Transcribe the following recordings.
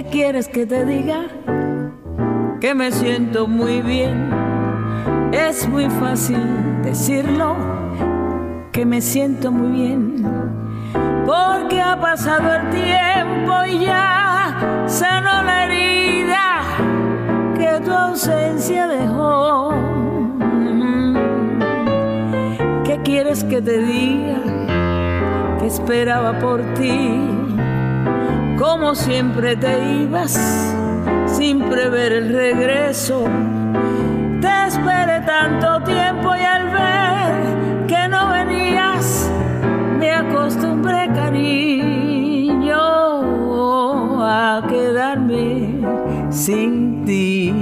¿Qué quieres que te diga? Que me siento muy bien. Es muy fácil decirlo, que me siento muy bien, porque ha pasado el tiempo y ya sanó la herida que tu ausencia dejó. ¿Qué quieres que te diga? Que esperaba por ti, como siempre te ibas sin prever el regreso. Te esperé tanto tiempo y al ver que no venías me acostumbré, cariño, a quedarme sin ti.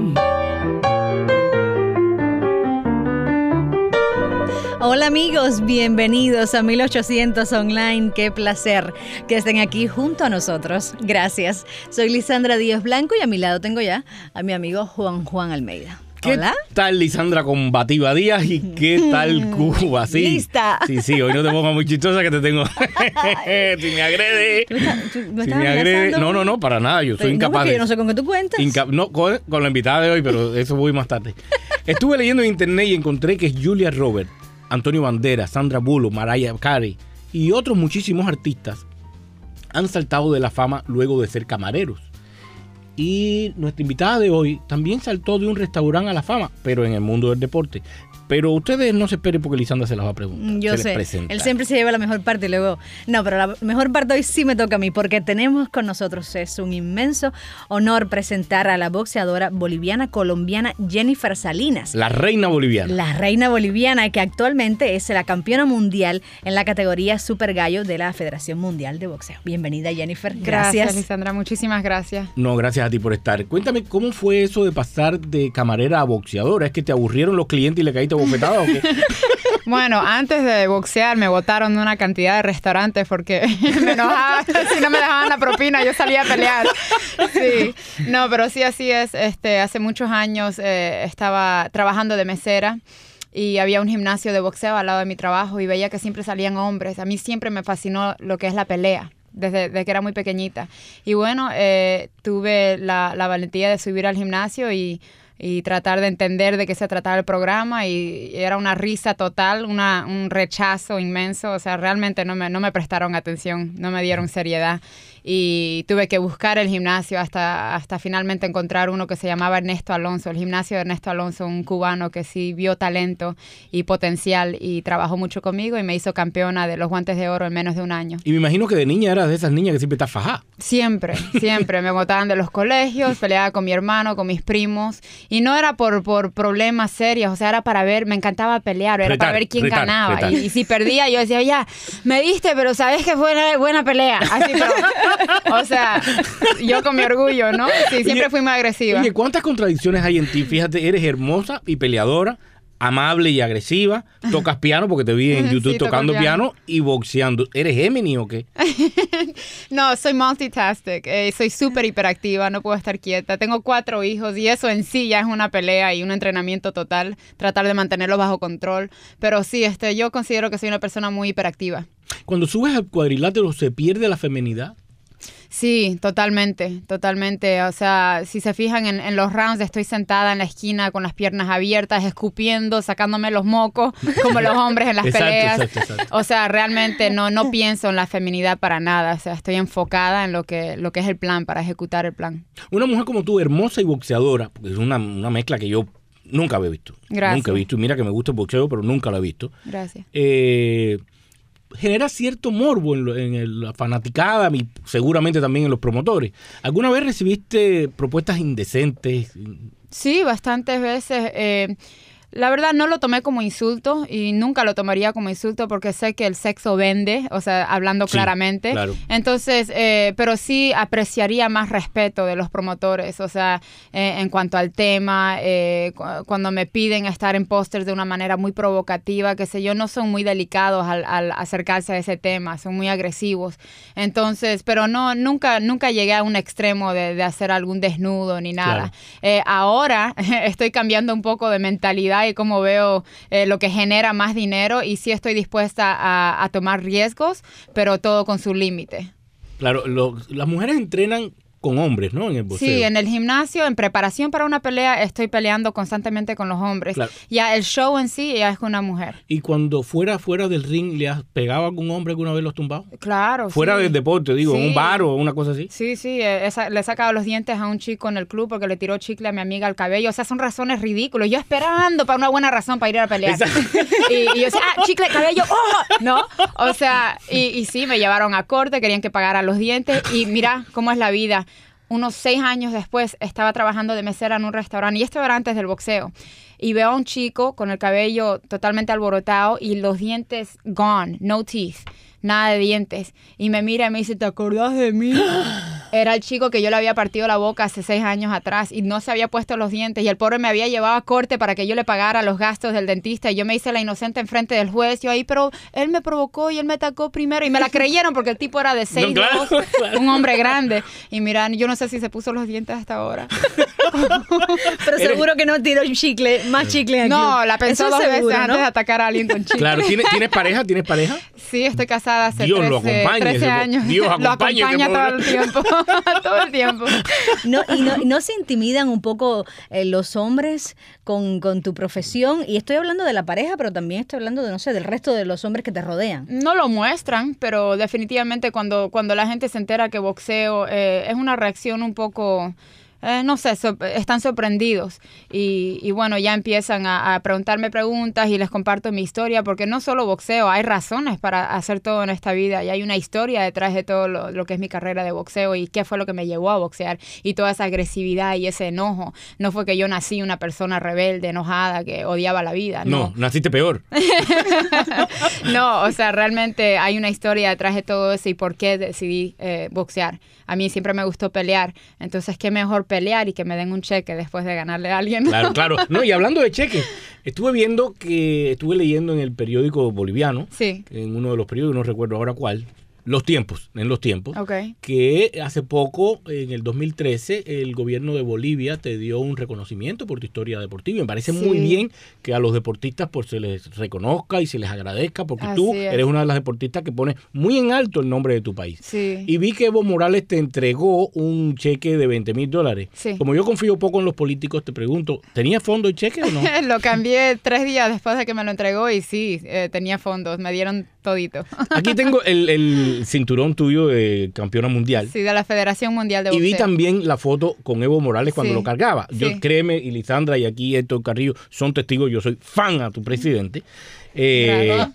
Hola amigos, bienvenidos a 1800 Online. Qué placer que estén aquí junto a nosotros. Gracias. Soy Lisandra Díaz Blanco y a mi lado tengo ya a mi amigo Juan Almeida. Hola. ¿Qué tal, Lisandra Combativa Díaz? ¿Y qué tal, Cuba? Sí, lista. Sí, hoy no te pongas muy chistosa que te tengo. Si me agrede. ¿Me me agrede. No, para nada. Yo soy incapaz. Yo no sé con qué tú cuentas. No, con la invitada de hoy, pero eso voy más tarde. Estuve leyendo en internet y encontré que Julia Roberts, Antonio Banderas, Sandra Bullock, Mariah Carey y otros muchísimos artistas han saltado de la fama luego de ser camareros. Y nuestra invitada de hoy también saltó de un restaurante a la fama, pero en el mundo del deporte. Pero ustedes no se esperen porque Lisandra se las va a preguntar. Yo sé, él siempre se lleva la mejor parte y luego... No, pero la mejor parte hoy sí me toca a mí porque tenemos con nosotros, es un inmenso honor presentar a la boxeadora boliviana-colombiana Jennifer Salinas. La reina boliviana. La reina boliviana que actualmente es la campeona mundial en la categoría Super Gallo de la Federación Mundial de Boxeo. Bienvenida, Jennifer. Gracias, Lisandra. Muchísimas gracias. No, gracias a ti por estar. Cuéntame, ¿cómo fue eso de pasar de camarera a boxeadora? ¿Es que te aburrieron los clientes y le caíste bofetada o qué? Bueno, antes de boxear me botaron de una cantidad de restaurantes porque me enojaba si no me dejaban la propina, yo salía a pelear. Sí, no, pero sí, así es. Hace muchos años estaba trabajando de mesera y había un gimnasio de boxeo al lado de mi trabajo y veía que siempre salían hombres. A mí siempre me fascinó lo que es la pelea. Desde que era muy pequeñita. Y bueno, tuve la valentía de subir al gimnasio y tratar de entender de qué se trataba el programa y era una risa total, un rechazo inmenso. O sea, realmente no me prestaron atención, no me dieron seriedad. Y tuve que buscar el gimnasio hasta finalmente encontrar uno que se llamaba Ernesto Alonso, el gimnasio de Ernesto Alonso, un cubano que sí vio talento y potencial y trabajó mucho conmigo y me hizo campeona de los guantes de oro en menos de un año. Y me imagino que de niña eras de esas niñas que siempre estás fajada. Siempre. Me botaban de los colegios, peleaba con mi hermano, con mis primos y no era por problemas serios, o sea, era para ver, me encantaba pelear, era para ver quién ganaba. Y si perdía yo decía, ya, me diste, pero sabes que fue una buena pelea. Así, pero... O sea, yo con mi orgullo, ¿no? Sí, siempre fui muy agresiva. Oye, ¿cuántas contradicciones hay en ti? Fíjate, eres hermosa y peleadora, amable y agresiva, tocas piano porque te vi en YouTube tocando piano y boxeando. ¿Eres Gemini o qué? No, soy multitasking, soy súper hiperactiva, no puedo estar quieta. Tengo 4 hijos y eso en sí ya es una pelea y un entrenamiento total, tratar de mantenerlos bajo control. Pero sí, yo considero que soy una persona muy hiperactiva. Cuando subes al cuadrilátero, ¿se pierde la feminidad? Sí, totalmente. O sea, si se fijan en los rounds, estoy sentada en la esquina con las piernas abiertas, escupiendo, sacándome los mocos, como los hombres en las peleas. Exacto. O sea, realmente no pienso en la feminidad para nada. O sea, estoy enfocada en lo que es el plan, para ejecutar el plan. Una mujer como tú, hermosa y boxeadora, porque es una mezcla que yo nunca había visto. Gracias. Nunca he visto. Y mira que me gusta el boxeo, pero nunca lo he visto. Gracias. Genera cierto morbo en la fanaticada y seguramente también en los promotores. ¿Alguna vez recibiste propuestas indecentes? Sí, bastantes veces. La verdad no lo tomé como insulto y nunca lo tomaría como insulto porque sé que el sexo vende, o sea, hablando claramente. Claro. Entonces, pero sí apreciaría más respeto de los promotores, o sea, en cuanto al tema, cuando me piden estar en pósters de una manera muy provocativa, qué sé yo, no son muy delicados al acercarse a ese tema, son muy agresivos. Entonces, pero nunca llegué a un extremo de hacer algún desnudo ni nada. Claro. Ahora estoy cambiando un poco de mentalidad y cómo veo lo que genera más dinero y sí estoy dispuesta a tomar riesgos, pero todo con su límite. Claro, las mujeres entrenan con hombres, ¿no? En el boxeo. Sí, en el gimnasio, en preparación para una pelea, estoy peleando constantemente con los hombres. Claro. Ya el show en sí ya es con una mujer. ¿Y cuando fuera del ring, le has pegado a algún hombre alguna vez los tumbado? Claro, Fuera sí. del deporte, digo, Sí. en un bar o una cosa así. Sí, le he sacado los dientes a un chico en el club porque le tiró chicle a mi amiga al cabello. O sea, son razones ridículas. Yo esperando para una buena razón para ir a pelear. Y yo decía, chicle, cabello, ¡oh! ¿No? O sea, y sí, me llevaron a corte, querían que pagara los dientes. Y mira cómo es la vida. Unos 6 años después estaba trabajando de mesera en un restaurante, y esto era antes del boxeo. Y veo a un chico con el cabello totalmente alborotado y los dientes gone, no teeth, nada de dientes. Y me mira y me dice, ¿te acordás de mí? Era el chico que yo le había partido la boca hace 6 años atrás y no se había puesto los dientes. Y el pobre me había llevado a corte para que yo le pagara los gastos del dentista. Y yo me hice la inocente enfrente del juez. Yo ahí, pero él me provocó y él me atacó primero. Y me la creyeron porque el tipo era de 6'2", claro. un hombre grande. Y mira, yo no sé si se puso los dientes hasta ahora. Pero seguro que no tiró más chicle aquí. No, la pensó Eso 2 veces seguro, ¿no? antes de atacar a alguien con chicle. Claro, ¿tienes pareja? ¿Tienes pareja? Sí, estoy casada hace Dios lo acompañe, 13 años. Dios Lo acompañe acompaña ese todo pobre. el tiempo. Todo el tiempo. ¿No se intimidan un poco los hombres con tu profesión? Y estoy hablando de la pareja, pero también estoy hablando de, no sé, del resto de los hombres que te rodean. No lo muestran, pero definitivamente cuando la gente se entera que boxeo es una reacción un poco... no sé, están sorprendidos y bueno, ya empiezan a preguntarme preguntas y les comparto mi historia, porque no solo boxeo, hay razones para hacer todo en esta vida y hay una historia detrás de todo lo que es mi carrera de boxeo y qué fue lo que me llevó a boxear y toda esa agresividad y ese enojo. No fue que yo nací una persona rebelde, enojada, que odiaba la vida. No, naciste peor. No, o sea, realmente hay una historia detrás de todo eso y por qué decidí boxear. A mí siempre me gustó pelear, entonces qué mejor pelear y que me den un cheque después de ganarle a alguien. Claro. No, y hablando de cheques, estuve leyendo en el periódico boliviano, Sí. en uno de los periódicos, no recuerdo ahora cuál, en los tiempos, Okay. que hace poco, en el 2013, el gobierno de Bolivia te dio un reconocimiento por tu historia deportiva. Me parece muy bien que a los deportistas se les reconozca y se les agradezca, porque Así tú es. eres una de las deportistas que pone muy en alto el nombre de tu país. Sí. Y vi que Evo Morales te entregó un cheque de $20,000. Sí. Como yo confío poco en los políticos, te pregunto, ¿tenía fondo el cheque o no? Lo cambié 3 días después de que me lo entregó y sí, tenía fondos, me dieron todito. Aquí tengo el cinturón tuyo de campeona mundial. Sí, de la Federación Mundial de Y Boxeo. vi también la foto con Evo Morales cuando Sí. lo cargaba. Yo, Sí. créeme, y Lisandra y aquí Héctor Carrillo son testigos, yo soy fan a tu presidente. Gracias.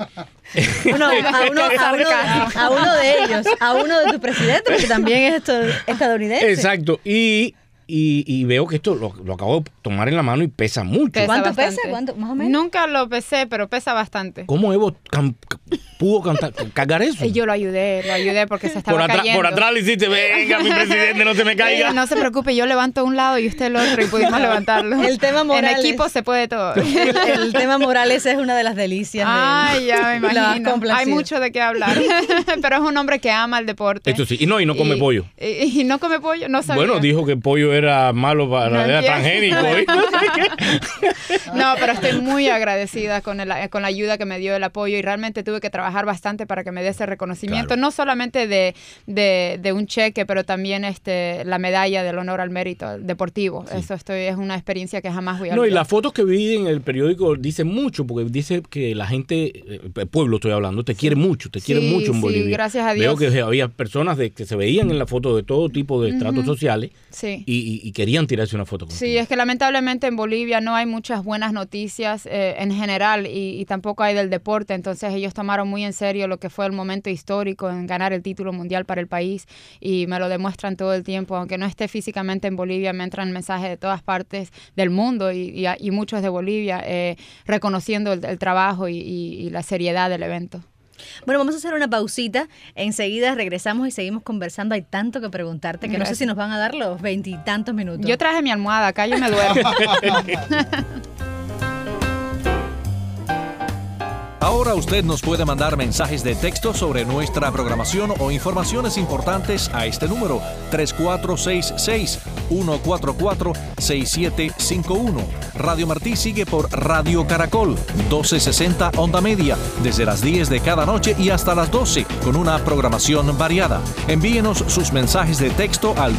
A uno de ellos, a uno de tus presidentes, porque también es estadounidense. Exacto. Y veo que esto lo acabo de tomar en la mano y pesa mucho. Pesa ¿Cuánto bastante. pesa? ¿Cuánto, más o menos? Nunca lo pesé, pero pesa bastante. ¿Cómo Evo pudo cargar eso? Y yo lo ayudé porque se estaba Por cayendo. atrás le hiciste, venga, mi presidente, no se me caiga. No se preocupe, yo levanto un lado y usted el otro y pudimos levantarlo. El tema Morales. En equipo se puede todo. El tema Morales es una de las delicias. Ay, ya me Lo has imagino. complacido. Hay mucho de qué hablar. Pero es un hombre que ama el deporte. Esto sí, y no come pollo. Y no come pollo, no sabía. Bueno, dijo que el pollo era malo para No era entiendo. transgénico. No, pero estoy muy agradecida con la ayuda que me dio, el apoyo, y realmente tuve que trabajar bastante para que me dé ese reconocimiento, Claro. no solamente de un cheque, pero también la medalla del honor al mérito deportivo. Sí. Eso es una experiencia que jamás voy a No, y olvidar. las fotos que vi en el periódico dicen mucho, porque dice que la gente, el pueblo estoy hablando, te quiere mucho, te quiere mucho en sí, Bolivia. gracias a Veo Dios. que había personas que se veían en la foto de todo tipo de estratos sociales Sí. y querían tirarse una foto contigo. Sí, es que lamentablemente en Bolivia no hay muchas buenas noticias en general y tampoco hay del deporte, entonces ellos tomaron muy en serio lo que fue el momento histórico en ganar el título mundial para el país y me lo demuestran todo el tiempo, aunque no esté físicamente en Bolivia, me entran mensajes de todas partes del mundo y muchos de Bolivia reconociendo el trabajo y la seriedad del evento. Bueno, vamos a hacer una pausita. Enseguida regresamos y seguimos conversando. Hay tanto que preguntarte que no sé si nos van a dar los 20 y tantos minutos. Yo traje mi almohada, acá yo me duermo. Ahora Ahora usted nos puede mandar mensajes de texto sobre nuestra programación o informaciones importantes a este número 3466-144-6751. Radio Martí sigue por Radio Caracol, 1260 onda media, desde las 10 de cada noche y hasta las 12, con una programación variada. Envíenos sus mensajes de texto al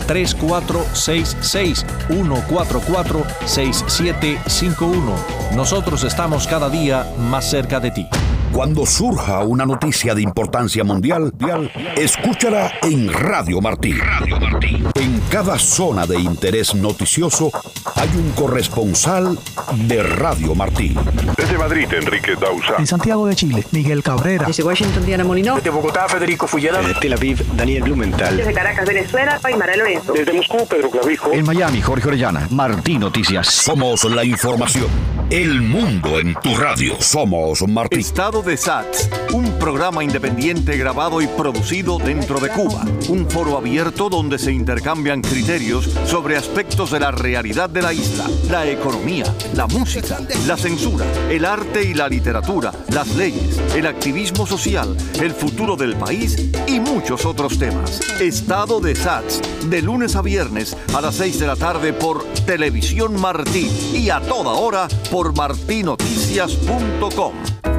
3466-144-6751. Nosotros estamos cada día más cerca de ti. Cuando surja una noticia de importancia mundial, escúchala en Radio Martí. En cada zona de interés noticioso hay un corresponsal de Radio Martí. Desde Madrid, Enrique Dausa. En Santiago de Chile, Miguel Cabrera. Desde Washington, Diana Molinó. Desde Bogotá, Federico Fuyela. Desde Tel Aviv, Daniel Blumenthal. Desde Caracas, Venezuela, Paimara Lorenzo. Desde Moscú, Pedro Clavijo. En Miami, Jorge Orellana. Martí Noticias. Somos la información. El mundo en tu radio. Somos Martí. Estado de SATS, un programa independiente grabado y producido dentro de Cuba. Un foro abierto donde se intercambian criterios sobre aspectos de la realidad de la isla, la economía, la música, la censura, el arte y la literatura, las leyes, el activismo social, el futuro del país y muchos otros temas. Estado de SATS, de lunes a viernes a las 6 de la tarde por Televisión Martí y a toda hora por martinoticias.com.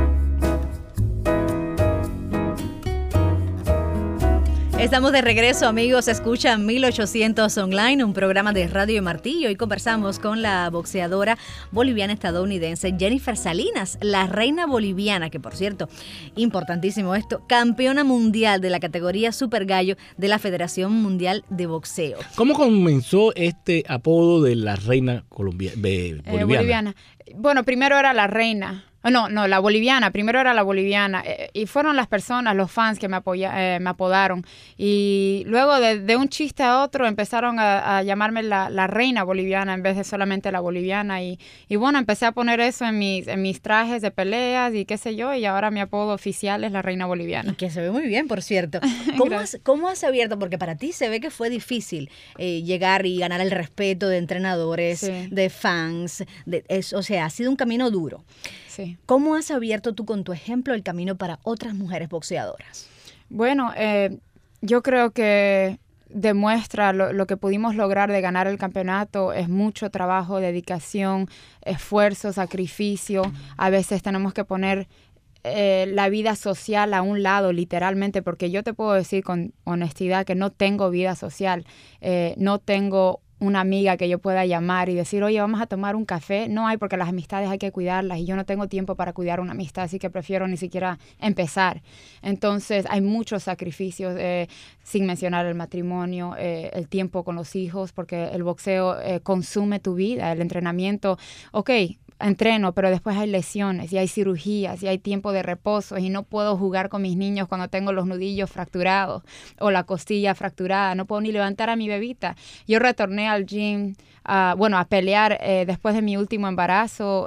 Estamos de regreso, amigos. Escuchan 1800 Online, un programa de Radio Martí. Y hoy conversamos con la boxeadora boliviana estadounidense Jennifer Salinas, la reina boliviana, que por cierto, importantísimo esto, campeona mundial de la categoría Super Gallo de la Federación Mundial de Boxeo. ¿Cómo comenzó este apodo de la reina boliviana? Boliviana. Bueno, primero era la reina. No, la boliviana, primero era la boliviana, y fueron las personas, los fans que me apodaron, y luego de un chiste a otro empezaron a llamarme la reina boliviana en vez de solamente la boliviana, y bueno, empecé a poner eso en mis trajes de peleas y qué sé yo, y ahora mi apodo oficial es la reina boliviana. Que se ve muy bien, por cierto. ¿Cómo has abierto? Porque para ti se ve que fue difícil llegar y ganar el respeto de entrenadores, sí, de fans, o sea, ha sido un camino duro. Sí. ¿Cómo has abierto tú con tu ejemplo el camino para otras mujeres boxeadoras? Bueno, yo creo que demuestra lo que pudimos lograr de ganar el campeonato. Es mucho trabajo, dedicación, esfuerzo, sacrificio. A veces tenemos que poner la vida social a un lado, literalmente, porque yo te puedo decir con honestidad que no tengo vida social, no tengo una amiga que yo pueda llamar y decir, oye, vamos a tomar un café. No hay, porque las amistades hay que cuidarlas y yo no tengo tiempo para cuidar una amistad, así que prefiero ni siquiera empezar. Entonces hay muchos sacrificios, sin mencionar el matrimonio, el tiempo con los hijos, porque el boxeo consume tu vida, el entrenamiento. Ok, entreno, pero después hay lesiones y hay cirugías y hay tiempo de reposo y no puedo jugar con mis niños cuando tengo los nudillos fracturados o la costilla fracturada, no puedo ni levantar a mi bebita. Yo retorné al gym, a pelear después de mi último embarazo,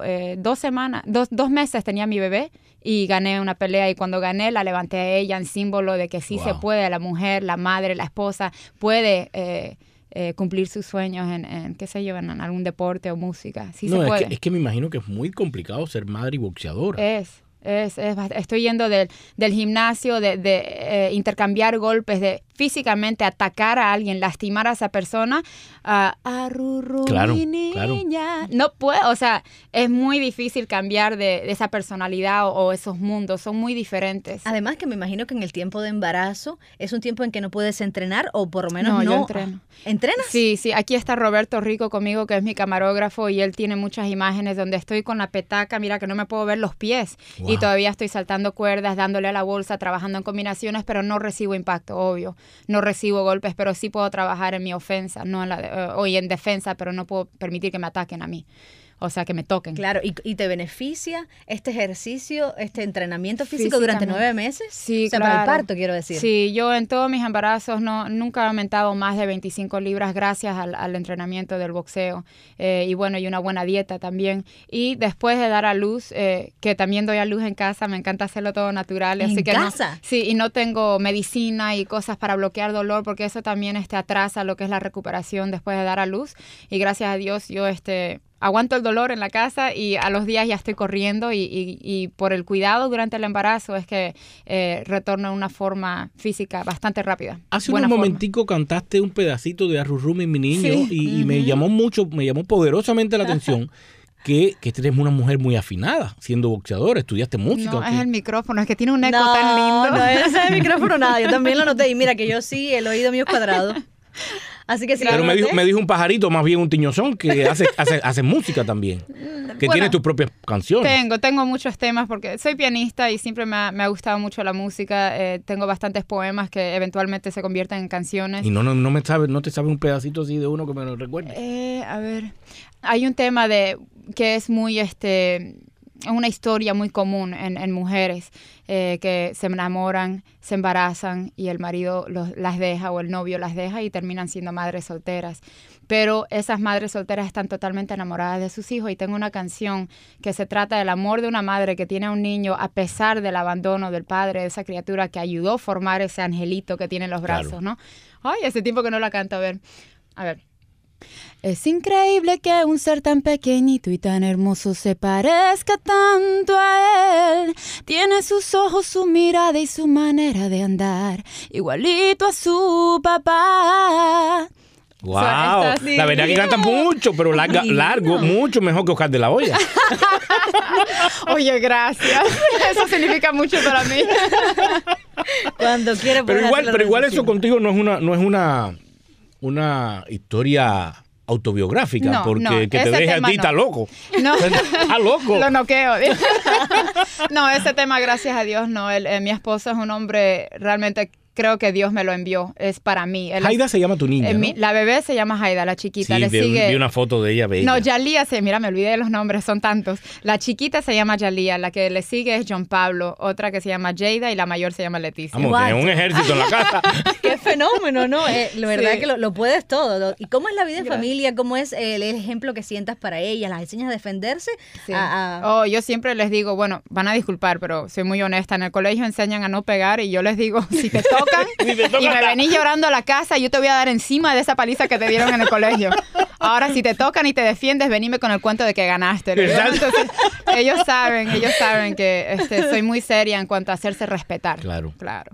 2 meses tenía mi bebé y gané una pelea, y cuando gané la levanté a ella en símbolo de que sí se puede, la mujer, la madre, la esposa puede cumplir sus sueños en qué sé yo, en algún deporte o música. Sí, se puede. Es que me imagino que es muy complicado ser madre y boxeadora. Estoy yendo del gimnasio, de intercambiar golpes, de físicamente atacar a alguien, lastimar a esa persona, mi niña. No puedo, o sea, es muy difícil cambiar de esa personalidad o esos mundos, son muy diferentes. Además que me imagino que en el tiempo de embarazo es un tiempo en que no puedes entrenar, o por lo menos no. Yo entreno. ¿Entrenas? Sí, aquí está Roberto Rico conmigo, que es mi camarógrafo, y él tiene muchas imágenes donde estoy con la petaca, mira que no me puedo ver los pies. Wow. Y todavía estoy saltando cuerdas, dándole a la bolsa, trabajando en combinaciones, pero no recibo impacto, obvio. No recibo golpes, pero sí puedo trabajar en mi ofensa, no en defensa, pero no puedo permitir que me ataquen a mí. O sea, que me toquen. Claro, ¿y te beneficia este ejercicio, este entrenamiento físico durante 9 meses? Sí, o sea, claro. Para el parto, quiero decir. Sí, yo en todos mis embarazos nunca he aumentado más de 25 libras gracias al entrenamiento del boxeo. Y bueno, y una buena dieta también. Y después de dar a luz, que también doy a luz en casa, me encanta hacerlo todo natural. ¿En así que casa? Sí, y no tengo medicina y cosas para bloquear dolor, porque eso también atrasa lo que es la recuperación después de dar a luz. Y gracias a Dios yo aguanto el dolor en la casa y a los días ya estoy corriendo y por el cuidado durante el embarazo es que retorno en una forma física bastante rápida. Hace un momentico cantaste un pedacito de Arrurumi, mi niño, y me llamó poderosamente la atención. Que eres una mujer muy afinada, siendo boxeadora, estudiaste música. No, es el micrófono, es que tiene un eco tan lindo. No, ese es el micrófono nada, yo también lo noté. Y mira que yo sí, el oído mío es cuadrado. Así que sí. Pero me dijo un pajarito, más bien un tiñozón, que hace música también. Que tiene tus propias canciones. Tengo muchos temas porque soy pianista y siempre me ha gustado mucho la música. Tengo bastantes poemas que eventualmente se convierten en canciones. Y no te sabes un pedacito así de uno que me lo recuerde. A ver, hay un tema que es muy una historia muy común en mujeres que se enamoran, se embarazan y el marido las deja o el novio las deja y terminan siendo madres solteras. Pero esas madres solteras están totalmente enamoradas de sus hijos y tengo una canción que se trata del amor de una madre que tiene a un niño a pesar del abandono del padre, de esa criatura que ayudó a formar ese angelito que tiene en los brazos, ¿no? Ay, hace tiempo que no la canto, a ver. Es increíble que un ser tan pequeñito y tan hermoso se parezca tanto a él. Tiene sus ojos, su mirada y su manera de andar, igualito a su papá. ¡Wow! La verdad que canta mucho, pero largo, mucho mejor que Oscar de la Hoya. Oye, gracias. Eso significa mucho para mí. Cuando quiere. Pero igual eso contigo no es una historia autobiográfica, porque que te deje a ti está loco. No, está loco. Lo noqueo. No, ese tema, gracias a Dios, no. Mi esposo es un hombre realmente. Creo que Dios me lo envió, es para mí. Haida se llama tu niña, ¿no? La bebé se llama Haida, la chiquita. Sí, vi una foto de ella bella. No, Yalía, mira, me olvidé de los nombres, son tantos. La chiquita se llama Yalía, la que le sigue es John Pablo, otra que se llama Jada y la mayor se llama Leticia. Vamos, tienes un ejército en la casa. ¡Qué fenómeno, ¿no? La verdad es que lo puedes todo. ¿Y cómo es la vida en familia? ¿Cómo es el ejemplo que sientas para ellas? ¿Las enseñas a defenderse? Sí. Yo siempre les digo, bueno, van a disculpar, pero soy muy honesta. En el colegio enseñan a no pegar y yo les digo, si te tocan... Y me venís llorando a la casa, yo te voy a dar encima de esa paliza que te dieron en el colegio. Ahora, si te tocan y te defiendes, venime con el cuento de que ganaste. Entonces, ellos saben que soy muy seria en cuanto a hacerse respetar. Claro.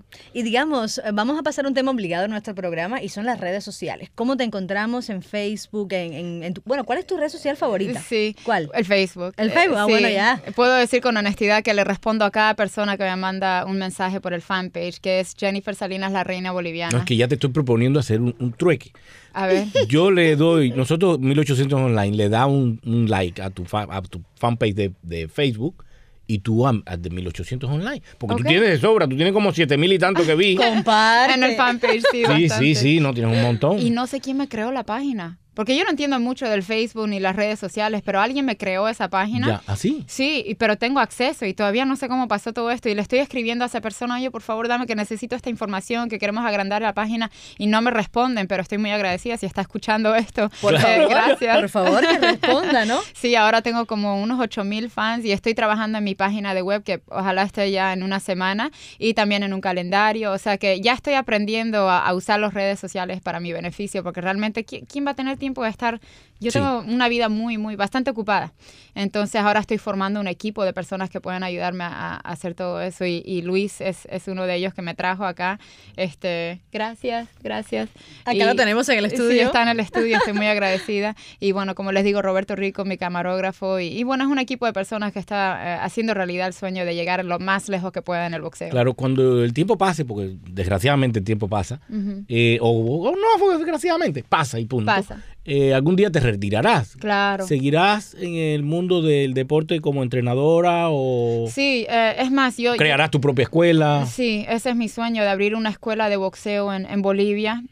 Y digamos, vamos a pasar un tema obligado en nuestro programa y son las redes sociales. ¿Cómo te encontramos en Facebook? Bueno, ¿cuál es tu red social favorita? Sí. ¿Cuál? El Facebook. El Facebook, sí. Bueno, ya. Puedo decir con honestidad que le respondo a cada persona que me manda un mensaje por el fanpage, que es Jennifer Salinas, la reina boliviana. No, es que ya te estoy proponiendo hacer un trueque. A ver. Yo le doy, nosotros 1800 Online le da un like a tu fanpage de Facebook y tú de 1800 Online. Porque tú tienes de sobra, tú tienes como 7000 y tanto que vi. Comparte. En el fanpage, sí, bastante. Sí, no, tienes un montón. Y no sé quién me creó la página. Porque yo no entiendo mucho del Facebook ni las redes sociales, pero alguien me creó esa página. ¿Ya? ¿Así? Sí, pero tengo acceso y todavía no sé cómo pasó todo esto. Y le estoy escribiendo a esa persona, oye, por favor, dame que necesito esta información, que queremos agrandar la página. Y no me responden, pero estoy muy agradecida si está escuchando esto. Por favor, gracias. Por favor, que responda, ¿no? Sí, ahora tengo como unos 8,000 fans y estoy trabajando en mi página de web, que ojalá esté ya en una semana, y también en un calendario. O sea que ya estoy aprendiendo a usar las redes sociales para mi beneficio, porque realmente, ¿quién va a tener tiempo de estar? Yo tengo una vida bastante ocupada. Entonces ahora estoy formando un equipo de personas que pueden ayudarme a hacer todo eso. Y Luis es uno de ellos que me trajo acá. Gracias. Acá lo tenemos en el estudio. Sí, está en el estudio, estoy muy agradecida. Y bueno, como les digo, Roberto Rico, mi camarógrafo. Y bueno, es un equipo de personas que está haciendo realidad el sueño de llegar lo más lejos que pueda en el boxeo. Claro, cuando el tiempo pase, porque desgraciadamente el tiempo pasa, o no, desgraciadamente, pasa y punto. Pasa. Algún día te retirarás. Claro. ¿Seguirás en el mundo del deporte como entrenadora o...? Sí, es más, yo... ¿Crearás tu propia escuela? Sí, ese es mi sueño, de abrir una escuela de boxeo en Bolivia.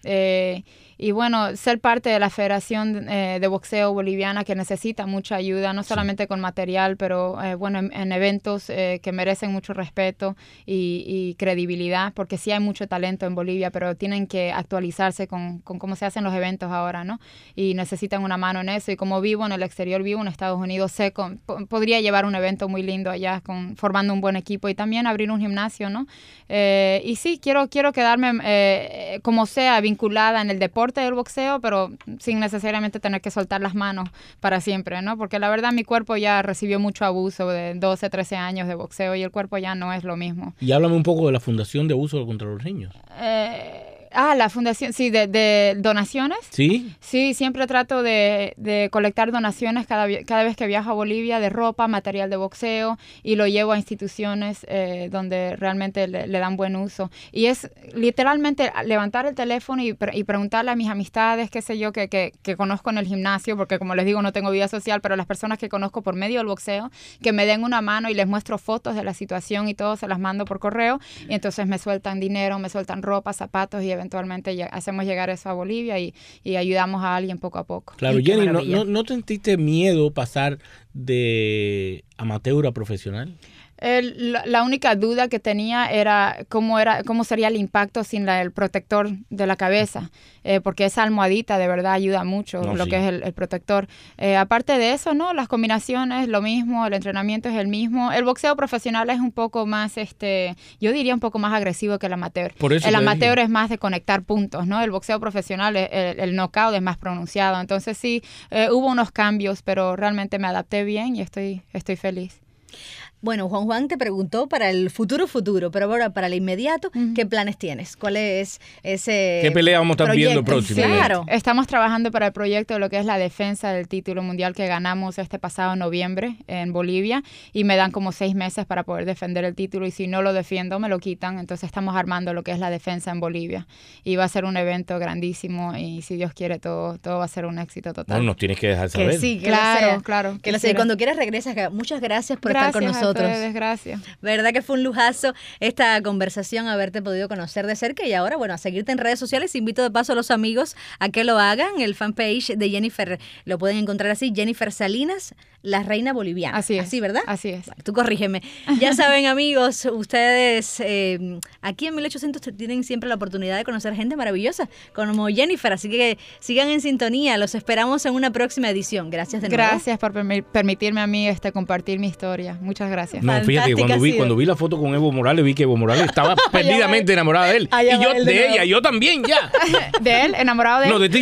Y bueno, ser parte de la Federación de Boxeo Boliviana, que necesita mucha ayuda, no solamente con material, pero bueno, en eventos que merecen mucho respeto y credibilidad, porque sí hay mucho talento en Bolivia, pero tienen que actualizarse con cómo se hacen los eventos ahora, ¿no? Y necesitan una mano en eso. Y como vivo en el exterior, vivo en Estados Unidos, podría llevar un evento muy lindo allá, formando un buen equipo y también abrir un gimnasio, ¿no? Y sí, quiero quedarme como sea vinculada en el deporte, deporte del boxeo, pero sin necesariamente tener que soltar las manos para siempre, ¿no? Porque la verdad mi cuerpo ya recibió mucho abuso de 12, 13 años de boxeo y el cuerpo ya no es lo mismo. Y háblame un poco de la Fundación de Abuso contra los Niños. La fundación, sí, de donaciones. ¿Sí? Sí, siempre trato de colectar donaciones cada vez que viajo a Bolivia, de ropa, material de boxeo, y lo llevo a instituciones donde realmente le dan buen uso. Y es literalmente levantar el teléfono y preguntarle a mis amistades, qué sé yo, que conozco en el gimnasio, porque como les digo, no tengo vida social, pero las personas que conozco por medio del boxeo, que me den una mano y les muestro fotos de la situación y todo, se las mando por correo, y entonces me sueltan dinero, me sueltan ropa, zapatos, y eventualmente hacemos llegar eso a Bolivia y ayudamos a alguien poco a poco. Claro, Jenny, ¿no sentiste miedo pasar de amateur a profesional? La única duda que tenía era cómo sería el impacto sin el protector de la cabeza, porque esa almohadita de verdad ayuda mucho, que es el protector. Aparte de eso, no, las combinaciones, lo mismo, el entrenamiento es el mismo. El boxeo profesional es un poco más, yo diría un poco más agresivo que el amateur. El amateur es más de conectar puntos, ¿no? El boxeo profesional, el knockout es más pronunciado. Entonces sí, hubo unos cambios, pero realmente me adapté bien y estoy feliz. Bueno, Juan te preguntó para el futuro, pero ahora para el inmediato, ¿qué planes tienes? ¿Cuál es ese ¿Qué pelea vamos a estar viendo próximo? Claro. Estamos trabajando para el proyecto de lo que es la defensa del título mundial que ganamos este pasado noviembre en Bolivia, y me dan como 6 meses para poder defender el título, y si no lo defiendo me lo quitan. Entonces estamos armando lo que es la defensa en Bolivia y va a ser un evento grandísimo, y si Dios quiere todo va a ser un éxito total. No, nos tienes que dejar saber. Que sí, claro. Que lo sé. Cuando quieras regresas. Muchas gracias por estar con nosotros. Gracias. Verdad que fue un lujazo esta conversación, haberte podido conocer de cerca, y ahora, bueno, a seguirte en redes sociales. Invito de paso a los amigos a que lo hagan. El fanpage de Jennifer lo pueden encontrar así, Jennifer Salinas, la reina boliviana. Así es. Así, ¿verdad? Así es. Tú corrígeme. Ya saben, amigos, ustedes aquí en 1800 tienen siempre la oportunidad de conocer gente maravillosa como Jennifer, así que sigan en sintonía. Los esperamos en una próxima edición. Gracias de nuevo. Gracias por permitirme a mí compartir mi historia. Muchas gracias. No, fíjate, cuando vi la foto con Evo Morales, vi que Evo Morales estaba perdidamente enamorada de él. Y yo de ella, yo también ya. ¿De él? ¿Enamorado de él? No, de ti.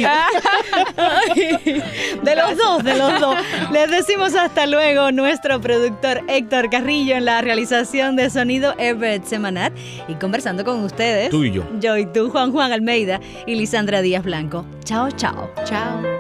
De los dos. Les decimos hasta luego. Nuestro productor Héctor Carrillo en la realización de sonido, Everett Semanat, y conversando con ustedes. Tú y yo. Yo y tú, Juan Almeida y Lisandra Díaz Blanco. Chao. Chao.